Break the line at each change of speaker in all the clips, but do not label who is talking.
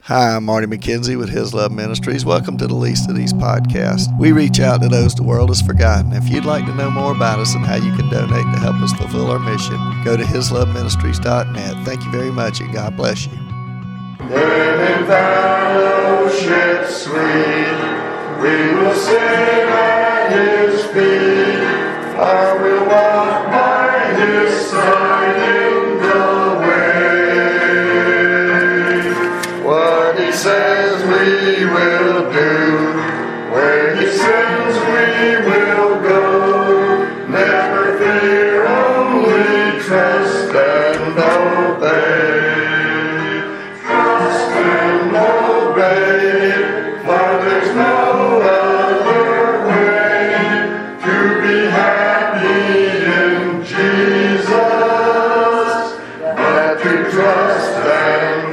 Hi, I'm Marty McKenzie with His Love Ministries. Welcome to the Least of These podcasts. We reach out to those the world has forgotten. If you'd like to know more about us and how you can donate to help us fulfill our mission, go to hisloveministries.net. Thank you very much, and God bless you.
Then in fellowship sweet, we will sing at His feet. I will walk by His side in the way. What He says we will do, where He sends we will go. Never fear, only trust and obey. Trust and obey, for there's no other way to be happy in Jesus but to trust and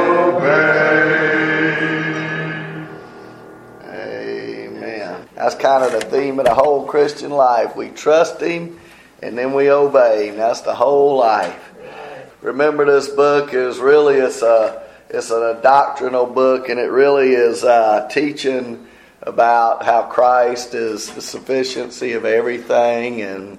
obey.
Amen. That's kind of the theme of the whole Christian life. We trust Him and then we obey Him. That's the whole life. Remember, this book is really, it's a doctrinal book, and it really is teaching about how Christ is the sufficiency of everything, and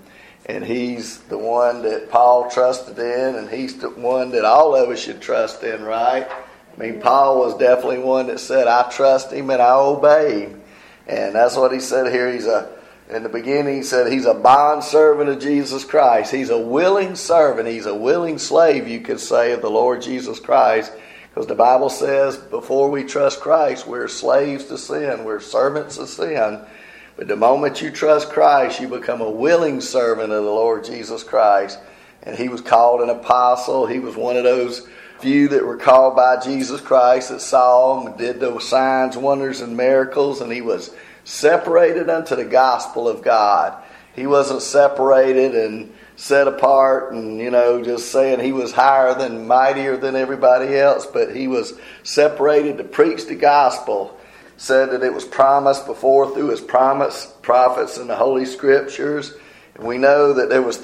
He's the one that Paul trusted in, and He's the one that all of us should trust in, right? I mean, Paul was definitely one that said, I trust Him and I obey Him. And that's what he said here. In the beginning, he said he's a bondservant of Jesus Christ. He's a willing servant. He's a willing slave, you could say, of the Lord Jesus Christ. Because the Bible says before we trust Christ, we're slaves to sin. We're servants of sin. But the moment you trust Christ, you become a willing servant of the Lord Jesus Christ. And he was called an apostle. He was one of those few that were called by Jesus Christ that saw Him and did those signs, wonders, and miracles. And he was separated unto the gospel of God. He wasn't separated and set apart and, just saying he was higher than, mightier than everybody else, but he was separated to preach the gospel. Said that it was promised before through His prophets in the Holy Scriptures. And we know that there was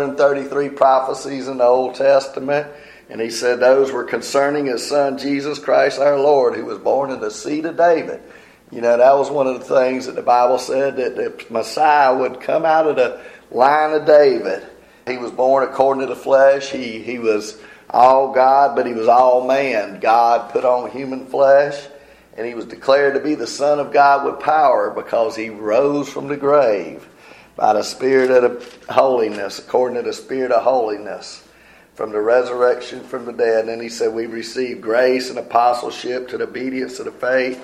333 prophecies in the Old Testament. And he said those were concerning His Son, Jesus Christ our Lord, who was born in the seed of David. That was one of the things that the Bible said, that the Messiah would come out of the line of David. He was born according to the flesh. He was all God, but He was all man. God put on human flesh, and He was declared to be the Son of God with power because He rose from the grave by the Spirit of holiness, according to the Spirit of holiness, from the resurrection from the dead. And then he said we received grace and apostleship to the obedience of the faith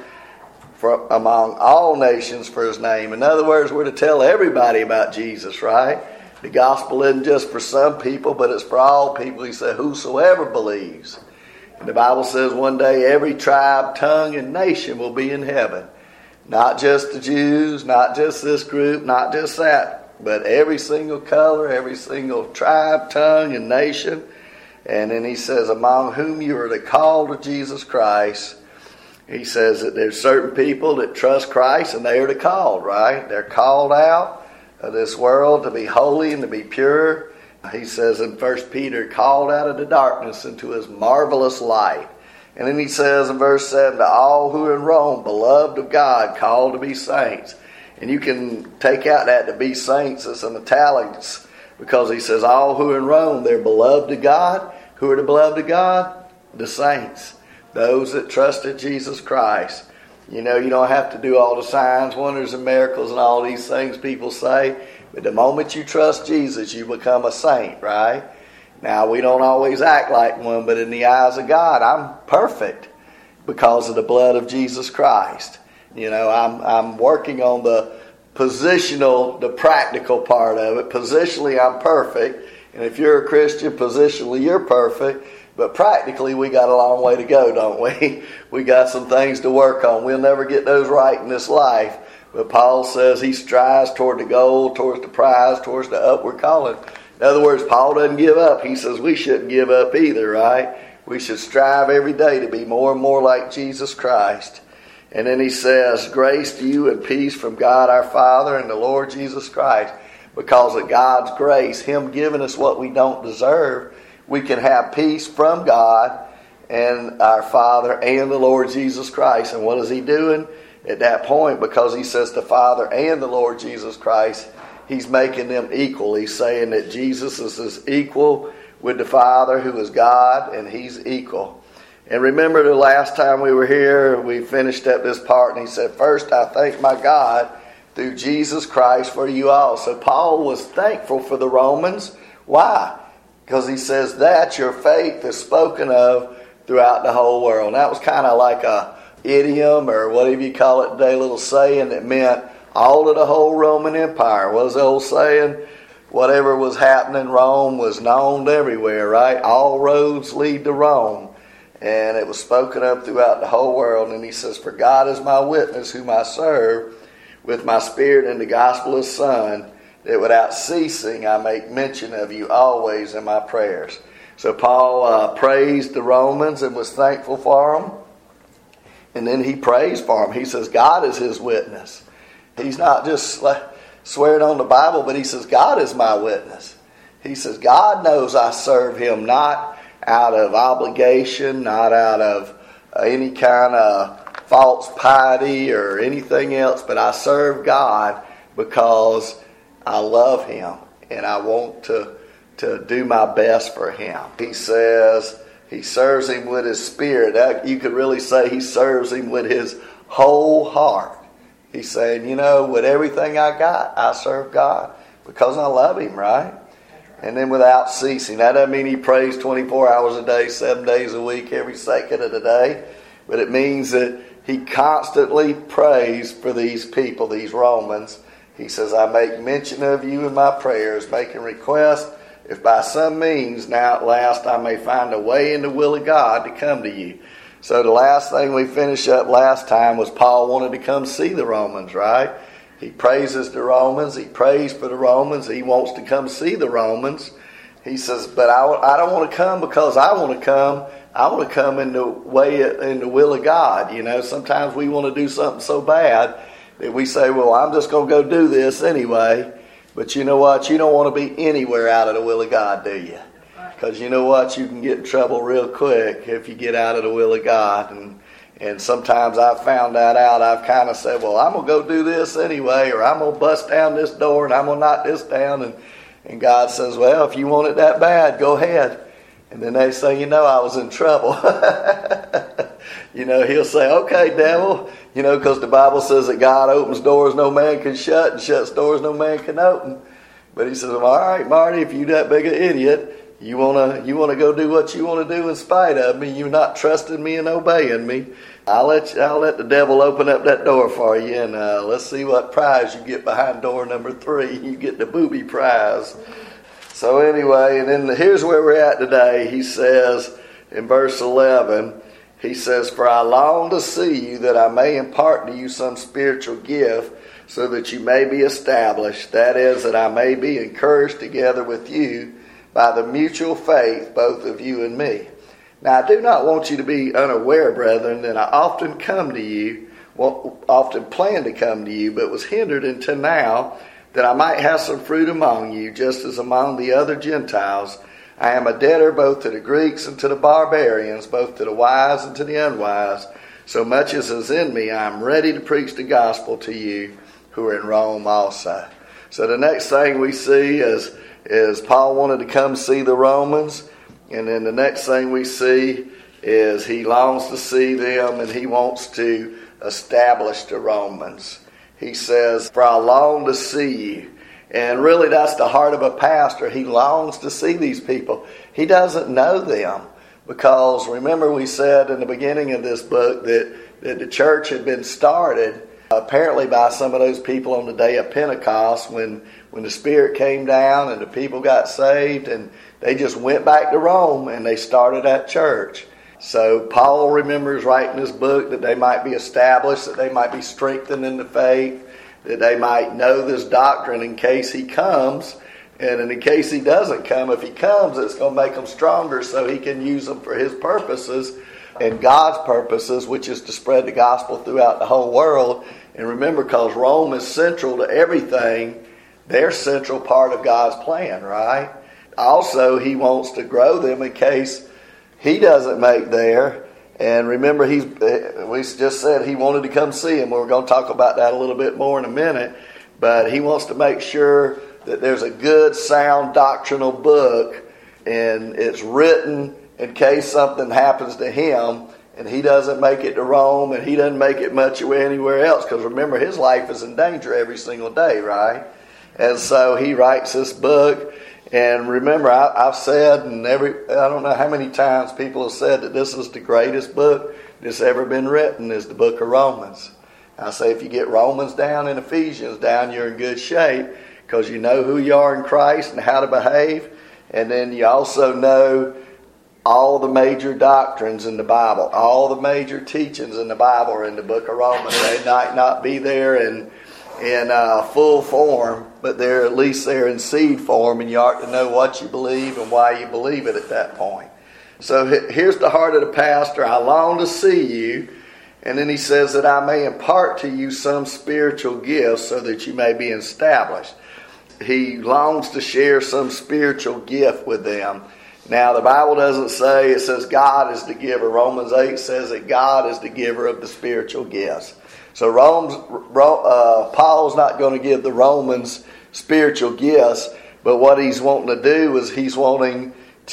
among all nations for His name. In other words, we're to tell everybody about Jesus, right? The gospel isn't just for some people, but it's for all people. He said, whosoever believes. And the Bible says one day every tribe, tongue, and nation will be in heaven. Not just the Jews, not just this group, not just that, but every single color, every single tribe, tongue, and nation. And then he says, among whom you are the called of Jesus Christ. He says that there's certain people that trust Christ and they are the called, right? They're called out of this world to be holy and to be pure. He says in 1 Peter, called out of the darkness into His marvelous light. And then he says in verse 7, to all who are in Rome, beloved of God, called to be saints. And you can take out that to be saints, it's in italics, because he says all who are in Rome, they're beloved of God. Who are the beloved of God? The saints. Those that trusted Jesus Christ. You don't have to do all the signs, wonders, and miracles and all these things people say. But the moment you trust Jesus, you become a saint, right? Now, we don't always act like one, but in the eyes of God, I'm perfect because of the blood of Jesus Christ. I'm working on the positional, the practical part of it. Positionally, I'm perfect. And if you're a Christian, positionally, you're perfect. But practically, we got a long way to go, don't we? We got some things to work on. We'll never get those right in this life. But Paul says he strives toward the goal, towards the prize, towards the upward calling. In other words, Paul doesn't give up. He says we shouldn't give up either, right? We should strive every day to be more and more like Jesus Christ. And then he says, grace to you and peace from God our Father and the Lord Jesus Christ. Because of God's grace, Him giving us what we don't deserve, we can have peace from God and our Father and the Lord Jesus Christ. And what is he doing at that point? Because he says the Father and the Lord Jesus Christ, he's making them equal. He's saying that Jesus is equal with the Father, who is God, and he's equal. And remember the last time we were here, we finished up this part, and he said, "First I thank my God through Jesus Christ for you all." So Paul was thankful for the Romans. Why? Because he says that your faith is spoken of throughout the whole world. And that was kind of like a idiom, or whatever you call it today, little saying that meant all of the whole Roman Empire. What was the old saying? Whatever was happening in Rome was known everywhere, right? All roads lead to Rome. And it was spoken of throughout the whole world. And he says, "For God is my witness, whom I serve with my spirit in the gospel of His Son, that without ceasing I make mention of you always in my prayers." So Paul praised the Romans and was thankful for them. And then he prays for them. He says God is his witness. He's not just swearing on the Bible, but he says God is my witness. He says God knows I serve him not out of obligation, not out of any kind of false piety or anything else, but I serve God because I love him and I want to do my best for him. He says he serves him with his spirit. You could really say he serves him with his whole heart. He's saying, with everything I got, I serve God because I love him, right? And then without ceasing. That doesn't mean he prays 24 hours a day, 7 days a week, every second of the day. But it means that he constantly prays for these people, these Romans. He says, "I make mention of you in my prayers, making request, if by some means now at last I may find a way in the will of God to come to you." So the last thing we finished up last time was Paul wanted to come see the Romans, right? He praises the Romans. He prays for the Romans. He wants to come see the Romans. He says, but I don't want to come because I want to come. I want to come in the will of God. Sometimes we want to do something so bad that we say, well, I'm just going to go do this anyway. But you know what? You don't want to be anywhere out of the will of God, do you? Because you know what? You can get in trouble real quick if you get out of the will of God. And sometimes I've found that out. I've kind of said, well, I'm going to go do this anyway, or I'm going to bust down this door and I'm going to knock this down. And God says, well, if you want it that bad, go ahead. And then they say, I was in trouble. He'll say, okay, devil, because the Bible says that God opens doors no man can shut and shuts doors no man can open. But he says, well, all right, Marty, if you're that big an idiot, you want to go do what you want to do in spite of me. You're not trusting me and obeying me. I'll let the devil open up that door for you, and let's see what prize you get behind door number 3. You get the booby prize. So anyway, and then here's where we're at today. He says in verse 11, he says, "For I long to see you, that I may impart to you some spiritual gift, so that you may be established. That is, that I may be encouraged together with you by the mutual faith, both of you and me. Now I do not want you to be unaware, brethren, that I often come to you, often planned to come to you, but was hindered until now, that I might have some fruit among you, just as among the other Gentiles. I am a debtor both to the Greeks and to the barbarians, both to the wise and to the unwise. So much as is in me, I am ready to preach the gospel to you who are in Rome also." So the next thing we see is Paul wanted to come see the Romans. And then the next thing we see is he longs to see them and he wants to establish the Romans. He says, "For I long to see you." And really that's the heart of a pastor. He longs to see these people. He doesn't know them because remember we said in the beginning of this book that the church had been started apparently by some of those people on the day of Pentecost when the Spirit came down and the people got saved, and they just went back to Rome and they started that church. So Paul remembers writing this book that they might be established, that they might be strengthened in the faith, that they might know this doctrine in case he comes. And in case he doesn't come, if he comes, it's going to make them stronger so he can use them for his purposes and God's purposes, which is to spread the gospel throughout the whole world. And remember, because Rome is central to everything, they're central part of God's plan, right? Also, he wants to grow them in case he doesn't make there. And remember, we just said he wanted to come see him. We're going to talk about that a little bit more in a minute. But he wants to make sure that there's a good, sound doctrinal book, and it's written in case something happens to him, and he doesn't make it to Rome, and he doesn't make it much anywhere else, because remember, his life is in danger every single day, right? And so he writes this book. And remember, I've said, and I don't know how many times people have said that this is the greatest book that's ever been written, is the book of Romans. I say if you get Romans down and Ephesians down, you're in good shape, because you know who you are in Christ and how to behave. And then you also know all the major doctrines in the Bible. All the major teachings in the Bible are in the book of Romans. They might not be there in full form, but they're at least there in seed form, and you ought to know what you believe and why you believe it at that point. So here's the heart of the pastor. I long to see you. And then he says that I may impart to you some spiritual gifts so that you may be established. He longs to share some spiritual gift with them. Now, the Bible doesn't say, it says God is the giver. Romans 8 says that God is the giver of the spiritual gifts. So Paul's not going to give the Romans spiritual gifts, but what he's wanting to do is he's wanting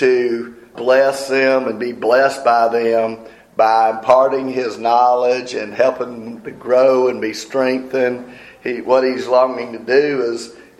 to bless them and be blessed by them by imparting his knowledge and helping them to grow and be strengthened. What he's longing to do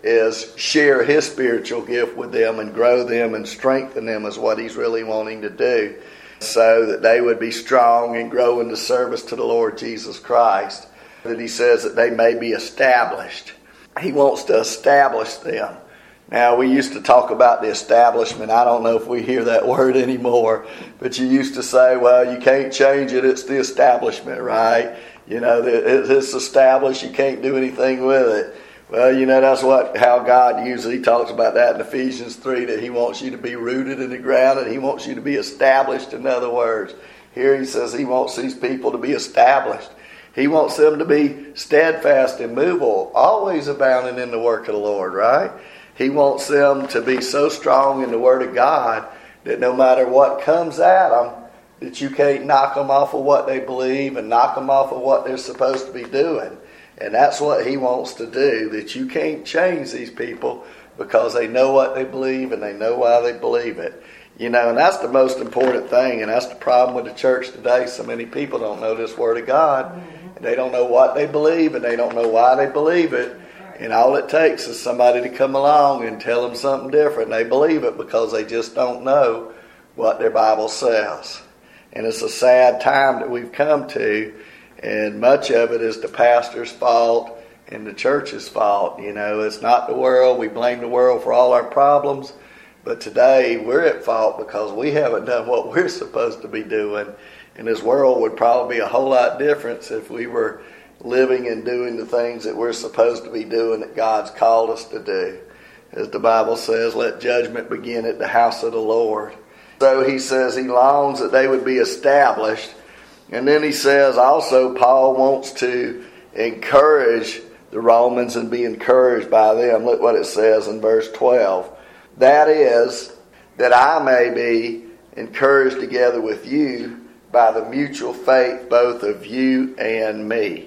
is share his spiritual gift with them and grow them and strengthen them is what he's really wanting to do, so that they would be strong and grow into service to the Lord Jesus Christ. That he says that they may be established. He wants to establish them. Now, we used to talk about the establishment. I don't know if we hear that word anymore, but you used to say, well, you can't change it. It's the establishment, right? You know, it's established. You can't do anything with it. Well, you know, that's how God usually talks about that in Ephesians 3, that he wants you to be rooted in the ground and he wants you to be established, in other words. Here he says he wants these people to be established. He wants them to be steadfast, immovable, always abounding in the work of the Lord, right? He wants them to be so strong in the Word of God that no matter what comes at them, that you can't knock them off of what they believe and knock them off of what they're supposed to be doing. And that's what he wants to do, that you can't change these people because they know what they believe and they know why they believe it. You know, and that's the most important thing, and that's the problem with the church today. So many people don't know this Word of God. They don't know what they believe, and they don't know why they believe it. And all it takes is somebody to come along and tell them something different. They believe it because they just don't know what their Bible says. And it's a sad time that we've come to, and much of it is the pastor's fault and the church's fault. You know, it's not the world. We blame the world for all our problems. But today we're at fault because we haven't done what we're supposed to be doing. And this world would probably be a whole lot different if we were living and doing the things that we're supposed to be doing, that God's called us to do. As the Bible says, let judgment begin at the house of the Lord. So he says he longs that they would be established. And then he says also Paul wants to encourage the Romans and be encouraged by them. Look what it says in verse 12. That is, that I may be encouraged together with you by the mutual faith both of you and me.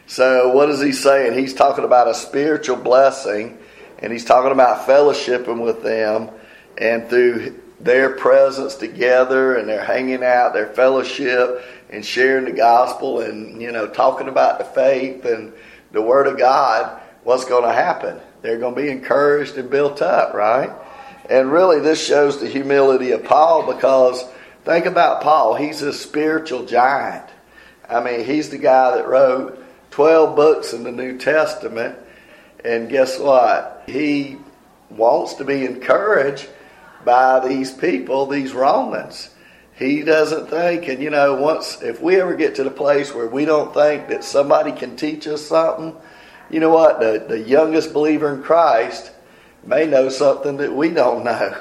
So what is he saying? He's talking about a spiritual blessing, and he's talking about fellowshipping with them, and through their presence together and their hanging out, their fellowship and sharing the gospel and, you know, talking about the faith and the Word of God, what's going to happen? They're going to be encouraged and built up, right? And really this shows the humility of Paul, because think about Paul. He's a spiritual giant. I mean, he's the guy that wrote 12 books in the New Testament. And guess what? He wants to be encouraged by these people, these Romans. He doesn't think, and you know, if we ever get to the place where we don't think that somebody can teach us something, you know what? The youngest believer in Christ may know something that we don't know.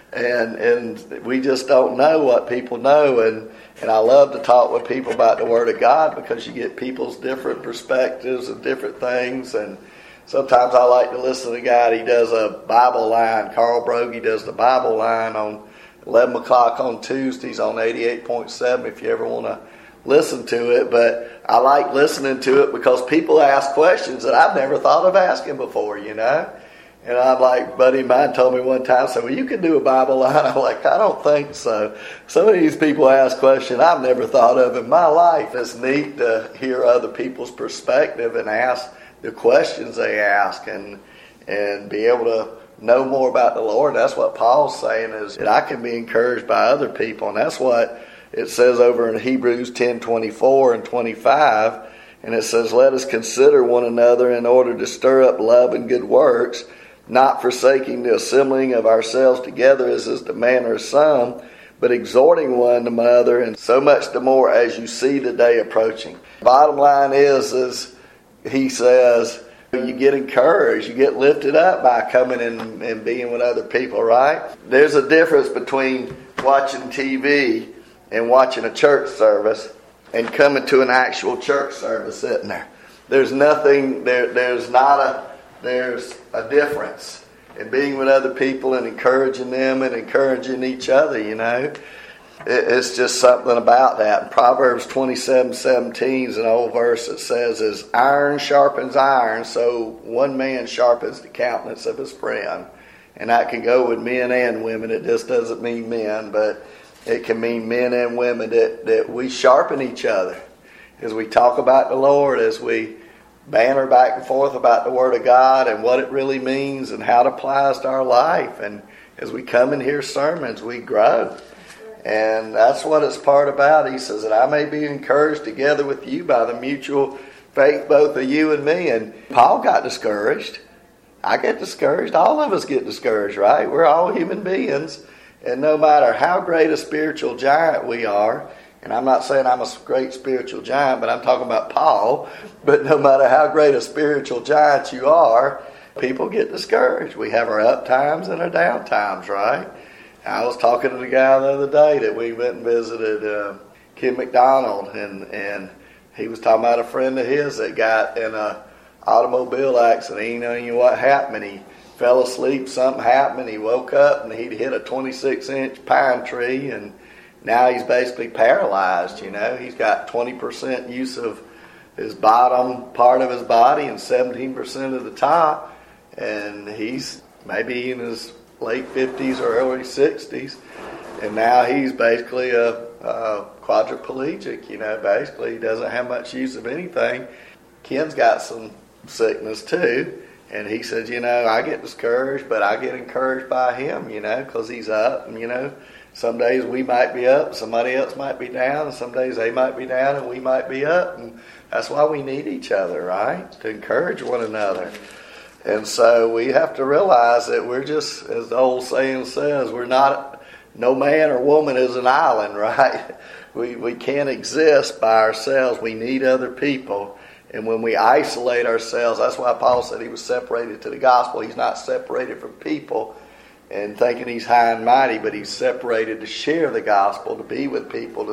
And we just don't know what people know. And I love to talk with people about the Word of God, because you get people's different perspectives and different things. And sometimes I like to listen to a guy. He does a Bible line. Carl Broggie does the Bible line on 11 o'clock on Tuesdays on 88.7 if you ever want to listen to it. But I like listening to it because people ask questions that I've never thought of asking before, you know. And I'm like, buddy of mine told me one time, so, well, you can do a Bible line. I'm like, I don't think so. Some of these people ask questions I've never thought of in my life. It's neat to hear other people's perspective and ask the questions they ask and be able to know more about the Lord. That's what Paul's saying, is that I can be encouraged by other people. And that's what it says over in Hebrews 10:24 and 25. And it says, let us consider one another in order to stir up love and good works, not forsaking the assembling of ourselves together as is the manner of some, but exhorting one another, and so much the more as you see the day approaching. Bottom line is he says, you get encouraged, you get lifted up by coming and being with other people, right? There's a difference between watching TV and watching a church service and coming to an actual church service sitting there. There's a difference in being with other people and encouraging them and encouraging each other, you know. It's just something about that. In Proverbs 27:17 is an old verse that says, as iron sharpens iron, so one man sharpens the countenance of his friend. And that can go with men and women. It just doesn't mean men, but it can mean men and women, that we sharpen each other as we talk about the Lord, as we banter back and forth about the Word of God and what it really means and how it applies to our life. And as we come and hear sermons, we grow. And that's what it's part about. He says that I may be encouraged together with you by the mutual faith, both of you and me. And Paul got discouraged. I get discouraged. All of us get discouraged, right? We're all human beings. And no matter how great a spiritual giant we are, and I'm not saying I'm a great spiritual giant, but I'm talking about Paul. But no matter how great a spiritual giant you are, people get discouraged. We have our up times and our down times, right? I was talking to the guy the other day that we went and visited, Kim McDonald, and he was talking about a friend of his that got in an automobile accident. You know what happened? He fell asleep, something happened, he woke up, and he'd hit a 26-inch pine tree, and now he's basically paralyzed, you know. He's got 20% use of his bottom part of his body and 17% of the top. And he's maybe in his late 50s or early 60s. And now he's basically a quadriplegic, you know. Basically, he doesn't have much use of anything. Ken's got some sickness too. And he says, you know, I get discouraged, but I get encouraged by him, you know, because he's up. And, you know, some days we might be up, somebody else might be down, and some days they might be down and we might be up. And that's why we need each other, right? To encourage one another. And so we have to realize that we're just, as the old saying says, we're not, no man or woman is an island, right? We can't exist by ourselves. We need other people. And when we isolate ourselves, that's why Paul said he was separated to the gospel. He's not separated from people and thinking he's high and mighty, but he's separated to share the gospel, to be with people,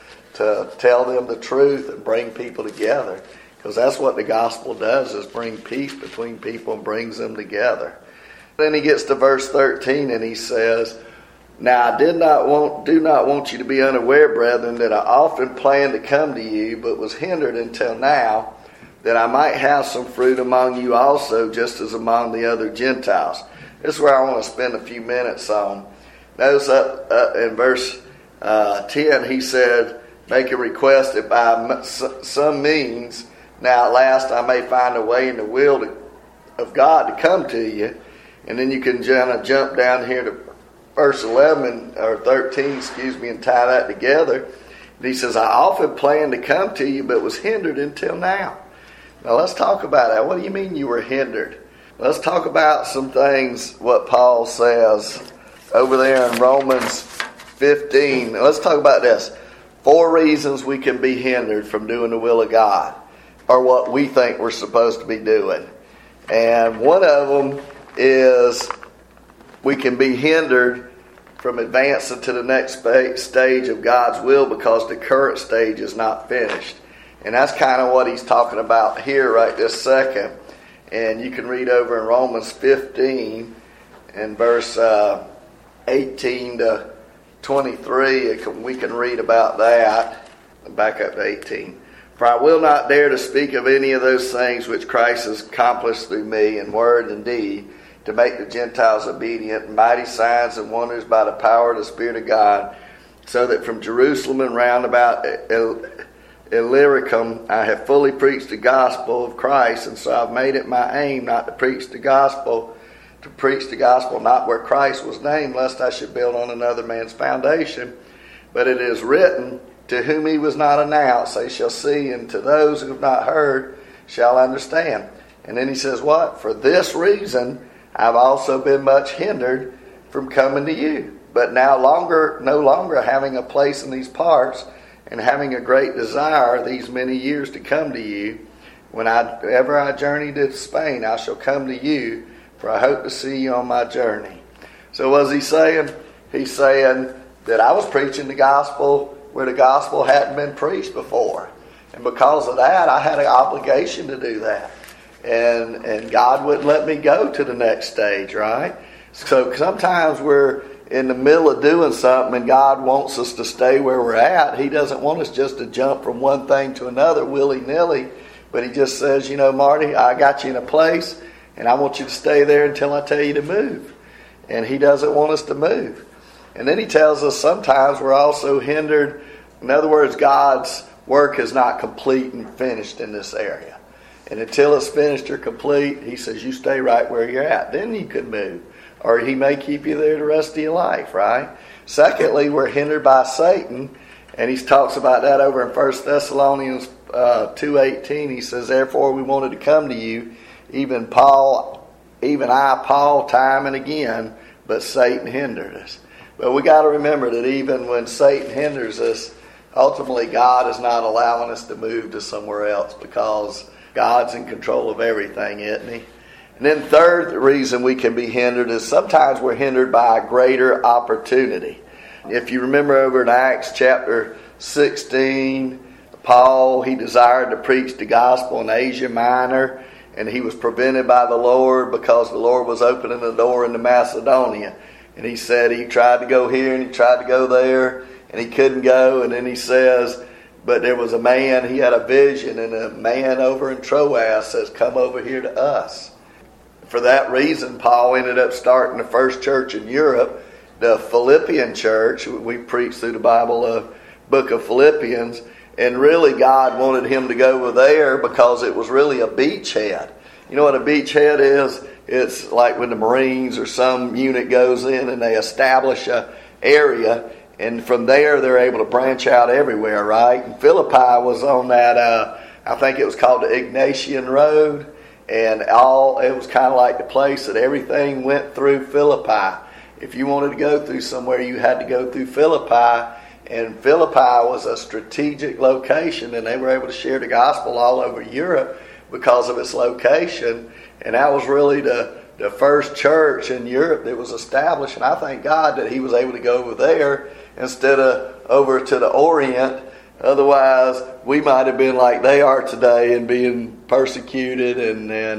to tell them the truth and bring people together. Because that's what the gospel does, is bring peace between people and brings them together. Then he gets to verse 13 and he says, now I do not want you to be unaware, brethren, that I often planned to come to you, but was hindered until now, that I might have some fruit among you also, just as among the other Gentiles. This is where I want to spend a few minutes on. Notice up in verse 10, he said, make a request that by some means, now at last I may find a way in the will of God to come to you. And then you can kind of jump down here to verse 11, or 13, and tie that together. And he says, I often planned to come to you, but was hindered until now. Now let's talk about that. What do you mean you were hindered? Let's talk about some things, what Paul says over there in Romans 15. Now let's talk about this. 4 reasons we can be hindered from doing the will of God, or what we think we're supposed to be doing. And one of them is we can be hindered from advancing to the next stage of God's will because the current stage is not finished. And that's kind of what he's talking about here right this second. And you can read over in Romans 15 and verse 18 to 23, we can read about that. Back up to 18. For I will not dare to speak of any of those things which Christ has accomplished through me in word and deed, to make the Gentiles obedient, mighty signs and wonders by the power of the Spirit of God, so that from Jerusalem and round about Illyricum I have fully preached the gospel of Christ, and so I've made it my aim not to preach the gospel not where Christ was named, lest I should build on another man's foundation. But it is written, to whom he was not announced, they shall see, and to those who have not heard shall understand. And then he says what? For this reason I've also been much hindered from coming to you. But no longer having a place in these parts, and having a great desire these many years to come to you, whenever I journey to Spain, I shall come to you, for I hope to see you on my journey. So what's he saying? He's saying that I was preaching the gospel where the gospel hadn't been preached before. And because of that, I had an obligation to do that. And God wouldn't let me go to the next stage, right? So sometimes we're in the middle of doing something and God wants us to stay where we're at. He doesn't want us just to jump from one thing to another willy-nilly. But he just says, Marty, I got you in a place and I want you to stay there until I tell you to move. And he doesn't want us to move. And then he tells us sometimes we're also hindered. In other words, God's work is not complete and finished in this area. And until it's finished or complete, he says, you stay right where you're at. Then you can move. Or he may keep you there the rest of your life, right? Secondly, we're hindered by Satan. And he talks about that over in 1 Thessalonians 2:18. He says, therefore we wanted to come to you, even I, Paul, time and again, but Satan hindered us. But we got to remember that even when Satan hinders us, ultimately God is not allowing us to move to somewhere else, because God's in control of everything, isn't he? And then third, the reason we can be hindered is sometimes we're hindered by a greater opportunity. If you remember over in Acts chapter 16, Paul, he desired to preach the gospel in Asia Minor, and he was prevented by the Lord because the Lord was opening the door into Macedonia. And he said he tried to go here and he tried to go there and he couldn't go. And then he says, but there was a man, he had a vision, and a man over in Troas says, come over here to us. For that reason, Paul ended up starting the first church in Europe, the Philippian church. We preached through the Bible, book of Philippians. And really God wanted him to go over there because it was really a beachhead. You know what a beachhead is? It's like when the Marines or some unit goes in and they establish an area, and from there they're able to branch out everywhere, right? And Philippi was on that, I think it was called the Ignatian Road, and it was kind of like the place that everything went through Philippi. If you wanted to go through somewhere, you had to go through Philippi, and Philippi was a strategic location, and they were able to share the gospel all over Europe because of its location. And that was really the first church in Europe that was established. And I thank God that he was able to go over there instead of over to the Orient. Otherwise, we might have been like they are today and being persecuted and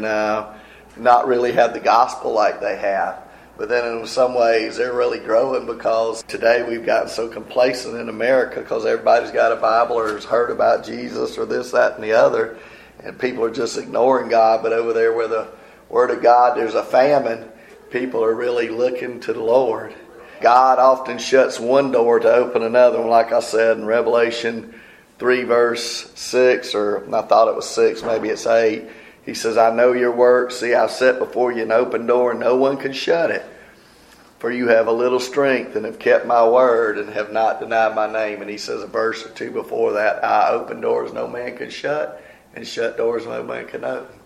not really have the gospel like they have. But then in some ways, they're really growing, because today we've gotten so complacent in America because everybody's got a Bible or has heard about Jesus or this, that, and the other. And people are just ignoring God. But over there where the Word of God, there's a famine, people are really looking to the Lord. God often shuts one door to open another. Like I said in Revelation 3 verse 6, or I thought it was 6, maybe it's 8. He says, I know your works. See, I've set before you an open door, and no one can shut it. For you have a little strength and have kept my word and have not denied my name. And he says a verse or two before that, I open doors no man can shut, and shut doors no man can open.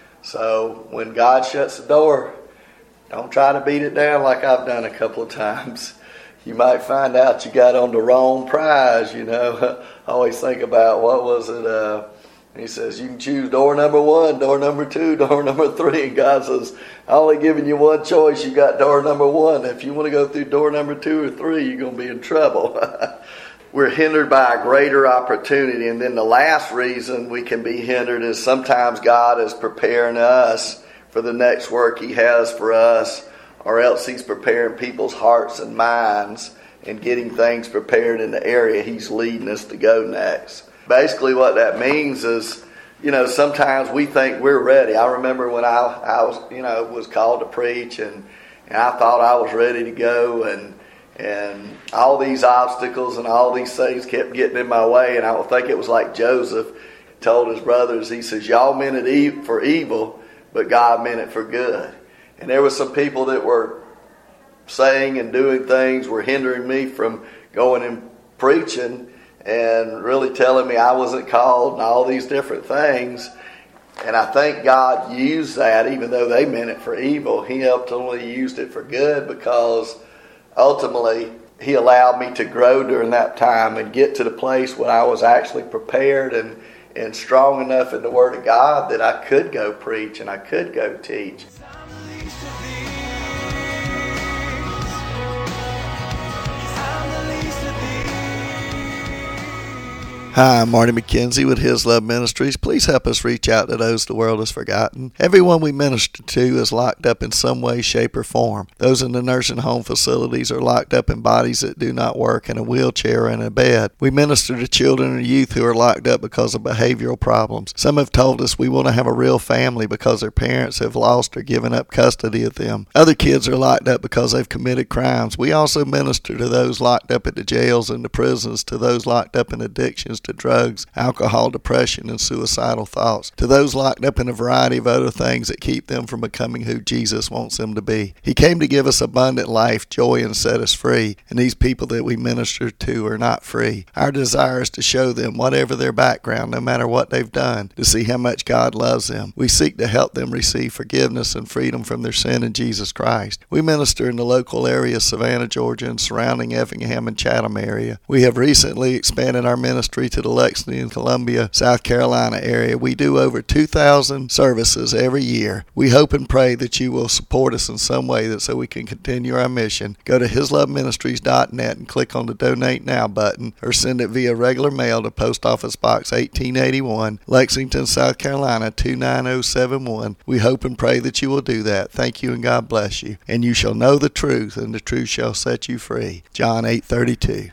So when God shuts the door, don't try to beat it down like I've done a couple of times. You might find out you got on the wrong prize, I always think about, what was it? He says, you can choose door number 1, door number 2, door number 3. And God says, I'm only giving you one choice. You got door number 1. If you want to go through door number 2 or 3, you're going to be in trouble. We're hindered by a greater opportunity. And then the last reason we can be hindered is sometimes God is preparing us for the next work he has for us, or else he's preparing people's hearts and minds. and getting things prepared in the area He's leading us to go next. Basically what that means is, sometimes we think we're ready. I remember when I was called to preach and I thought I was ready to go, and all these obstacles and all these things kept getting in my way, and I would think it was like Joseph told his brothers. He says, y'all meant it for evil, but God meant it for good. And there were some people that were saying and doing things were hindering me from going and preaching and really telling me I wasn't called and all these different things. And I think God used that, even though they meant it for evil. He ultimately used it for good, because ultimately He allowed me to grow during that time and get to the place where I was actually prepared and strong enough in the Word of God that I could go preach and I could go teach. Hi, I'm Marty McKenzie with His Love Ministries. Please help us reach out to those the world has forgotten. Everyone we minister to is locked up in some way, shape, or form. Those in the nursing home facilities are locked up in bodies that do not work, in a wheelchair or in a bed. We minister to children and youth who are locked up because of behavioral problems. Some have told us we want to have a real family because their parents have lost or given up custody of them. Other kids are locked up because they've committed crimes. We also minister to those locked up at the jails and the prisons, to those locked up in addictions to drugs, alcohol, depression, and suicidal thoughts, to those locked up in a variety of other things that keep them from becoming who Jesus wants them to be. He came to give us abundant life, joy, and set us free, and these people that we minister to are not free. Our desire is to show them, whatever their background, no matter what they've done, to see how much God loves them. We seek to help them receive forgiveness and freedom from their sin in Jesus Christ. We minister in the local area of Savannah, Georgia, and surrounding Effingham and Chatham area. We have recently expanded our ministry to the Lexington, Columbia, South Carolina area. We do over 2,000 services every year. We hope and pray that you will support us in some way so we can continue our mission. Go to hisloveministries.net and click on the Donate Now button, or send it via regular mail to Post Office Box 1881, Lexington, South Carolina 29071. We hope and pray that you will do that. Thank you, and God bless you. And you shall know the truth, and the truth shall set you free. John 8:32.